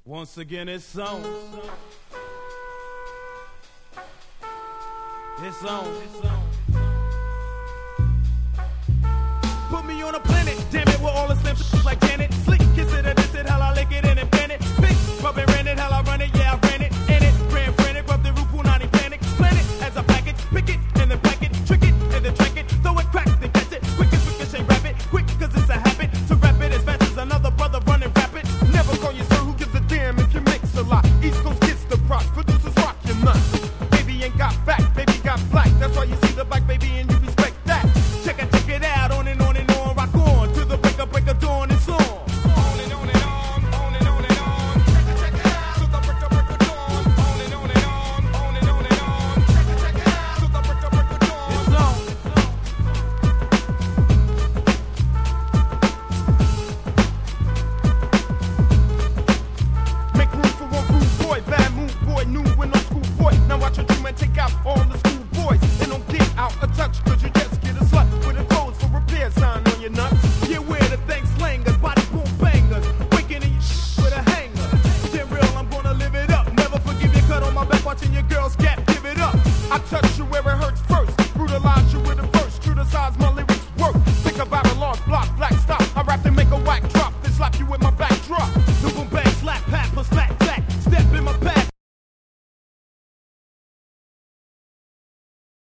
Once again, it's on. It's on. Put me on a planet, damn it, with all the slim like Janet. Slick, kiss it, or diss it, how I lick